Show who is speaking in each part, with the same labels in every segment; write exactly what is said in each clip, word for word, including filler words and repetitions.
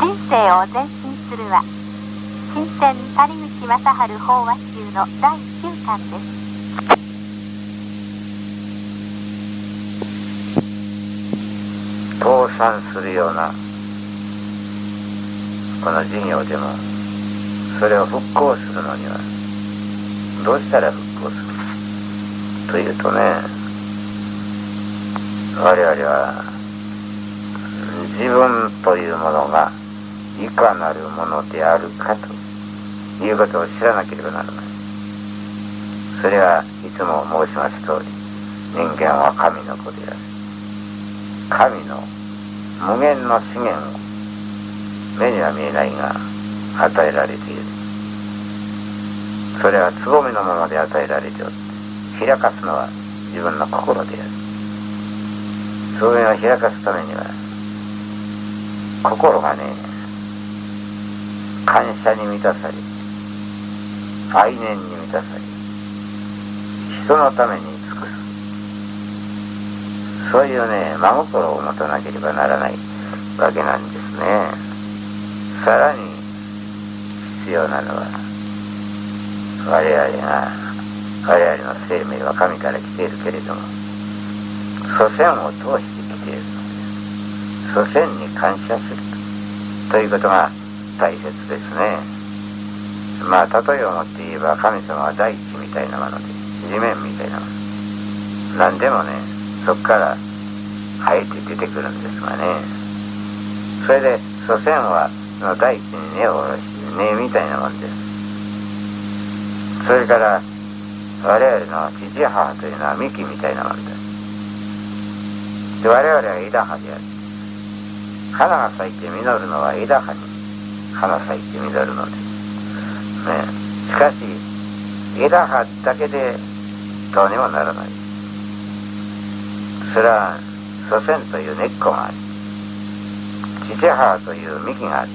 Speaker 1: 人生を前進するは新鮮谷口正治法話集のだいきゅうかんです。
Speaker 2: 倒産するようなこの事業でもそれを復興するのにはどうしたら復興するというとね、我々は自分というものがいかなるものであるかということを知らなければならない。それはいつも申します通り、人間は神の子である。神の無限の資源を目には見えないが与えられている。それはつぼみのままで与えられておって、開かすのは自分の心である。つぼみを開かすためには心がね、感謝に満たされ、愛念に満たされ、人のために尽くす、そういうね、真心を持たなければならないわけなんですね。さらに必要なのは、我々が我々の生命は神から来ているけれども、祖先を通して来ているのです。祖先に感謝するということが大切ですね。まあ例えをもって言えば、神様は大地みたいなもので、地面みたいなもの、何でもね、そこから生えて出てくるんですがね、それで祖先はその大地に根を下ろして根みたいなもんです。それから我々の父母というのは幹みたいなもんです。で、我々は枝葉である。花が咲いて実るのは枝葉に花咲いて実るのです、ね、しかし枝葉だけでどうにもならない。それは祖先という根っこがあり、父母という幹があり、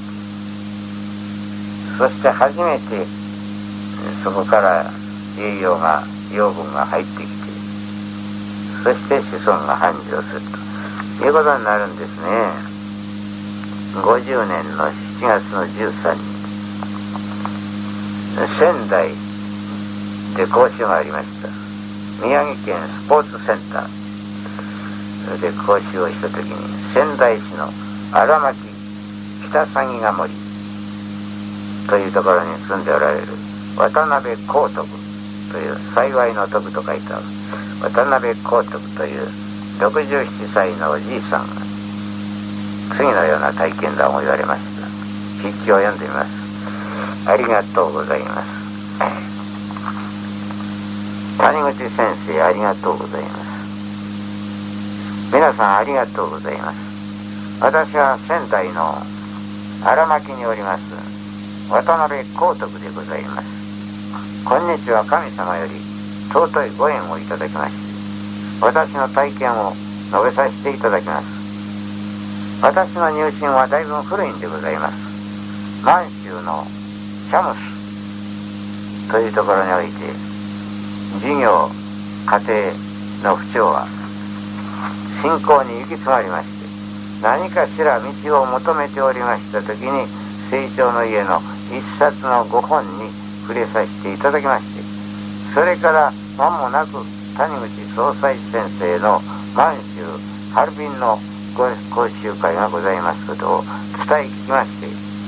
Speaker 2: そして初めてそこから栄養が養分が入ってきて、そして子孫が繁盛するということになるんですね。ごじゅうねんのしちがつのじゅうさんにち、仙台で講習がありました。宮城県スポーツセンターそれで講習をしたときに、仙台市の荒牧北鷺ヶ森というところに住んでおられる渡辺光徳という、幸いの徳と書いてある渡辺光徳というろくじゅうななさいのおじいさんが次のような体験談を言われました。筆記を読んでみます。ありがとうございます。谷口先生、ありがとうございます。皆さんありがとうございます。私は仙台の荒牧におります渡辺光徳でございます。今日は神様より尊いご縁をいただきまして、私の体験を述べさせていただきます。私の入信はだいぶ古いんでございます。満州のシャムスというところにおいて、事業家庭の不調は信仰に行き詰まりまして、何かしら道を求めておりましたときに、成長の家の一冊のご本に触れさせていただきまして、それから間もなく谷口総裁先生の満州ハルビンの講習会がございますことを伝え聞きまして、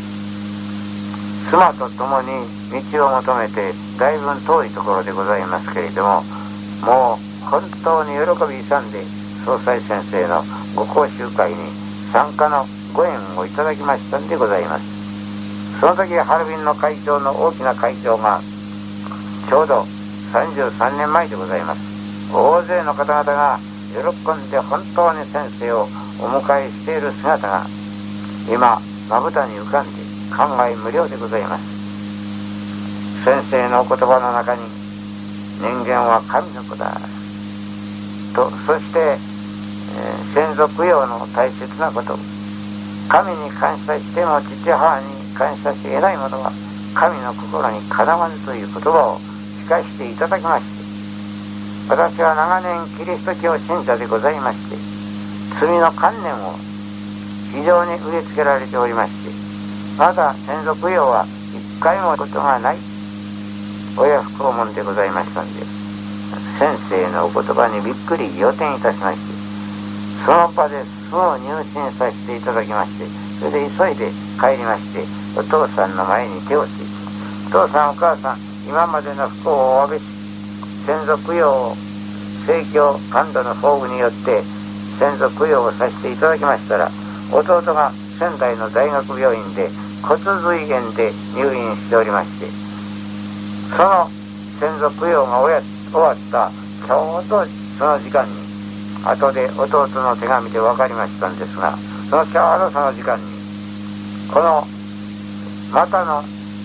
Speaker 2: 妻と共に道を求めてだいぶ遠いところでございますけれども、もう本当に喜び勇んで総裁先生のご講習会に参加のご縁をいただきましたんでございます。その時ハルビンの会長の大きな会長がちょうどさんじゅうさんねんまえでございます。大勢の方々が喜んで本当に先生をお迎えしている姿が今まぶたに浮かんで感慨無量でございます。先生のお言葉の中に、人間は神の子だと、そして、えー、先祖供養の大切なこと、神に感謝しても父母に感謝し得ないものは神の心にかなわぬという言葉を聞かせていただきまして、私は長年キリスト教信者でございまして、罪の観念を非常に植え付けられておりまして、 また先祖供養は一回もことがない親不孝門でございましたんで、先生のお言葉にびっくり仰天いたしまして、その場で巣を入信させていただきまして、それで急いで帰りまして、お父さんの前に手をついて、お父さんお母さん、今までの不幸をお詫びし、先祖供養を聖教感度の宝具によって先祖供養をさせていただきましたら、弟が仙台の大学病院で骨髄炎で入院しておりまして、その先祖供養が終わったちょうどその時間に、後で弟の手紙で分かりましたんですが、そのちょうどその時間にこの股の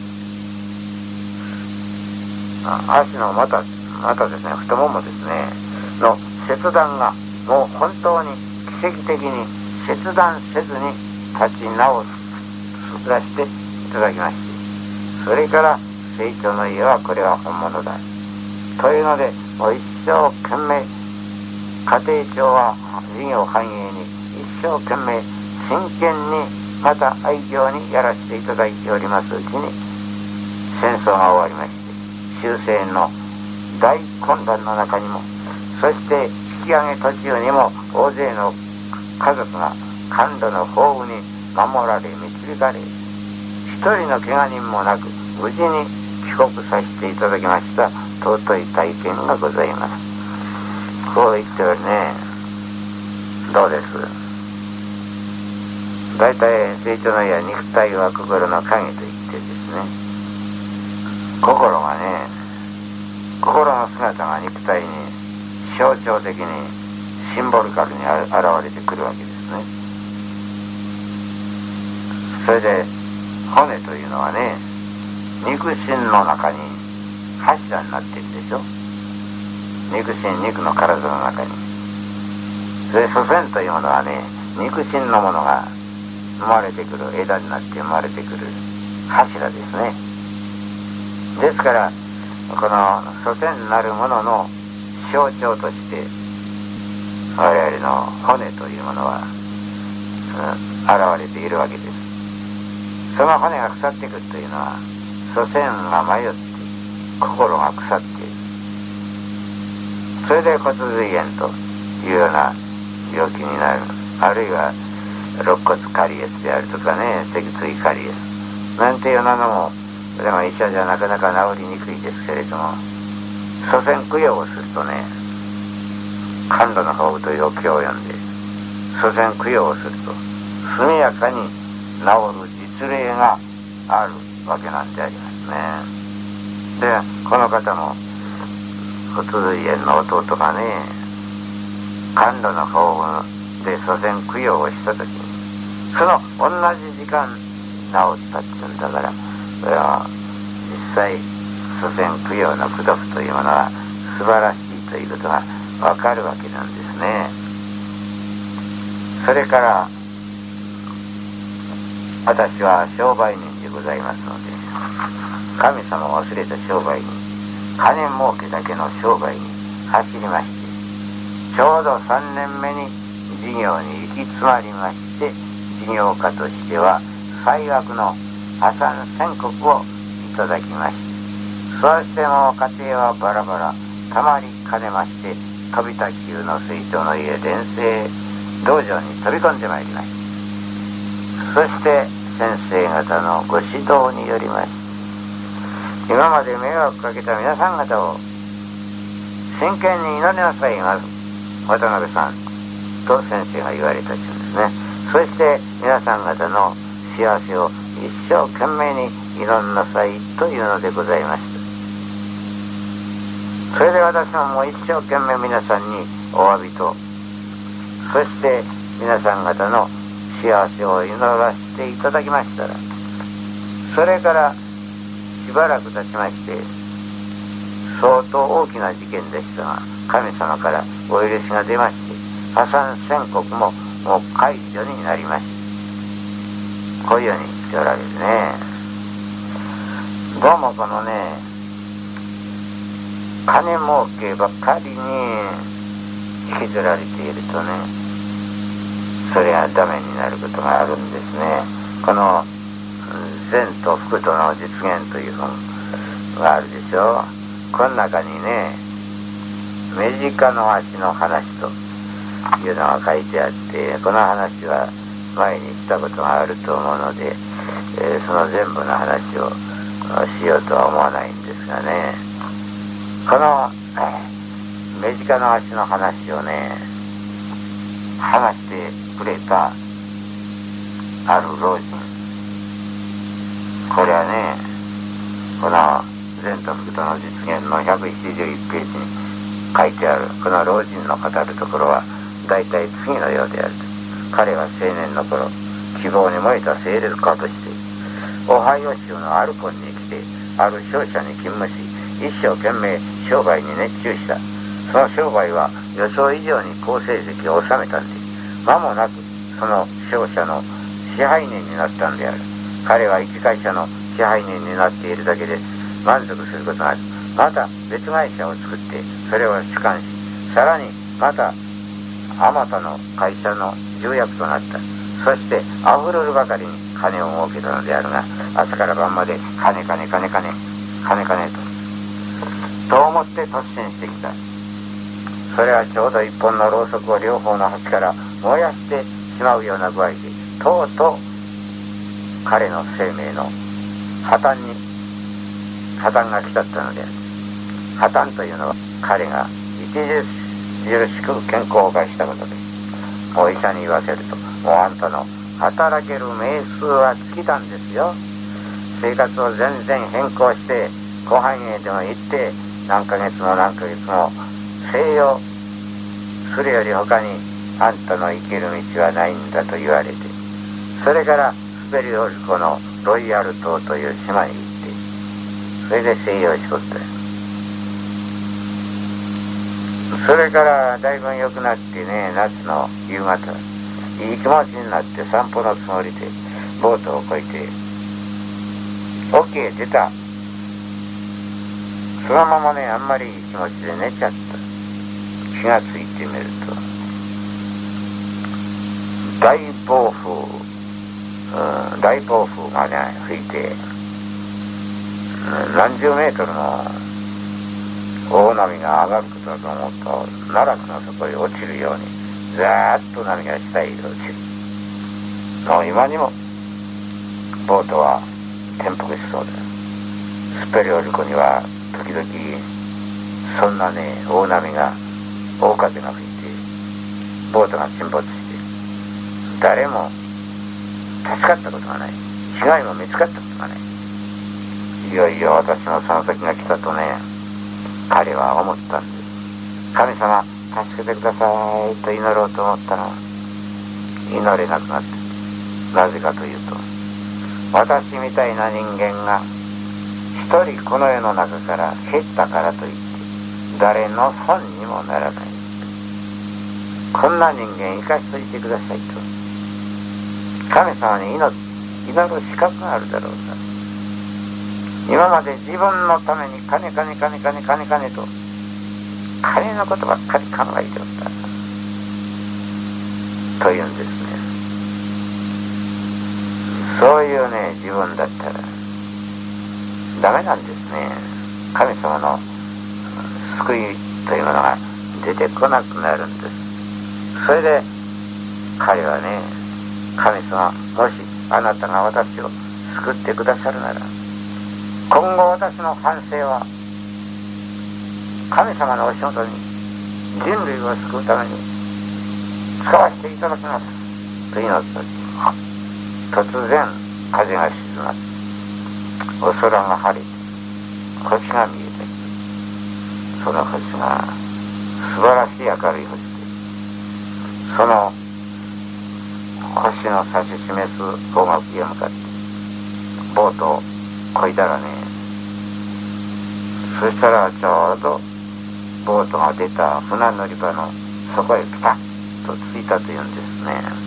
Speaker 2: 足の股股ですね、太ももですねの切断がもう本当に奇跡的に切断せずに立ち直らせていただきまして、それから成長の家はこれは本物だというので、もう一生懸命家庭庁は事業繁栄に一生懸命真剣にまた愛嬌にやらせていただいておりますうちに、戦争が終わりまして、終戦の大混乱の中にも、そして引き上げ途中にも大勢の家族が感度の宝具に守られ導かれ、一人の怪我人もなく無事に帰国させていただきました尊い体験がございます。こう言っておるね。どうです。大体成長の家は肉体は心の影と言ってですね、心がね、心の姿が肉体に象徴的にシンボルカルに現れてくるわけですね。それで骨というのはね、肉心の中に柱になっているでしょ。肉心、肉の体の中に。それ祖先というものはね、肉心のものが生まれてくる、枝になって生まれてくる柱ですね。ですからこの祖先なるものの象徴として我々の骨というものは、うん、現れているわけです。その骨が腐っていくというのは、祖先が迷って心が腐っている、それで骨髄炎というような病気になる、あるいは肋骨カリエスであるとかね、脊椎カリエスなんていうようなのも、でも医者じゃなかなか治りにくいですけれども、祖先供養をするとね、感度の宝具というお経を読んで祖先供養をすると速やかに治る実例があるわけなんでありますね。でこの方も骨髄炎の弟がね、感度の宝具で祖先供養をした時に、その同じ時間治ったって言うんだから、それは実際祖先供養の功徳というものは素晴らしいということがわかるわけなんですね。それから私は商売人でございますので、神様を忘れた商売人、金儲けだけの商売に走りまして、ちょうどさんねんめに事業に行き詰まりまして、事業家としては最悪の破産宣告をいただきまして、そしてもう家庭はバラバラたまりかねまして、飛びた級の水晶の家伝生道場に飛び込んでまいりました。そして先生方のご指導によりまして、今まで迷惑かけた皆さん方を真剣に祈りなさいまず渡辺さんと先生が言われたんですね。そして皆さん方の幸せを一生懸命に祈んなさいというのでございました。それで私ももう一生懸命皆さんにお詫びと、そして皆さん方の幸せを祈らせていただきましたら、それからしばらく経ちまして、相当大きな事件でしたが、神様からお許しが出まして、破産宣告ももう解除になりました。こういうように言っておられるね。どうもこのね、金儲けばっかりに引きずられているとね、それがダメになることがあるんですね。この善と福との実現という本があるでしょう。この中にね、目近の足の話というのが書いてあって、この話は前にしたことがあると思うので、えー、その全部の話をしようとは思わないんですがね、この目近の足の話をね話してくれたある老人、これはね、この善と福との実現のひゃくいちじゅういちページに書いてあるこの老人の語るところは大体次のようである。彼は青年の頃、希望に燃えた清廉家としてオハイオ州のアルコンに来て、ある商社に勤務し、一生懸命商売に熱中した。その商売は予想以上に好成績を収めたんで、間もなくその商社の支配人になったんである。彼は一会社の支配人になっているだけで満足することがある。また別会社を作ってそれを主管し、さらにまたあまたの会社の重役となった。そしてあふれるばかりに金を儲けたのであるが、朝から晩まで金金金金金金とと思って突進してきた。それはちょうど一本のろうそくを両方の端から燃やしてしまうような具合で、とうとう彼の生命の破綻に破綻が来たったのである。破綻というのは彼が著しく健康を害したことです。お医者に言わせると、もうあんたの働ける名数は尽きたんですよ。生活を全然変更して広範囲へでも行って何ヶ月も何ヶ月も静養するより他にあんたの生きる道はないんだと言われて、それからスペリオルコのロイヤル島という島に行って、それで静養しとった。それからだいぶ良くなってね、夏の夕方いい気持ちになって散歩のつもりでボートをこいて沖へ出た。そのままね、あんまりいい気持ちで寝ちゃった。気がついてみると大暴風、うん、大暴風がね吹いて、うん、何十メートルの大波が上がることだと思うと、奈落の底へ落ちるようにざーっと波が下へ落ちる。もう今にもボートは転覆しそうです。スペリオルコには時々そんなね大波が大風が吹いてボートが沈没して、誰も助かったことがない、被害も見つかったことがない。いよいよ私のその時が来たとね、彼は思ったんです。神様助けてくださいと祈ろうと思ったの、祈れなくなって、なぜかというと、私みたいな人間が一人この世の中から減ったからといって誰の損にもならない。こんな人間生かしといてくださいと神様に祈る資格があるだろうか。今まで自分のために金金金金金金と金のことばっかり考えておったというんですね。そういうね自分だったらダメなんですね。神様の救いというものが出てこなくなるんです。それで彼はね、神様もしあなたが私を救ってくださるなら、今後私の半生は神様のお仕事に人類を救うために使わせていただきますと祈った時、突然風が静まってお空が晴れて星が見えて、その星が素晴らしい明るい星で、その星の指し示す方角へ向かってボートを漕いだらね、そしたらちょうどボートが出た船乗り場のそこへピタッと着いたというんですね。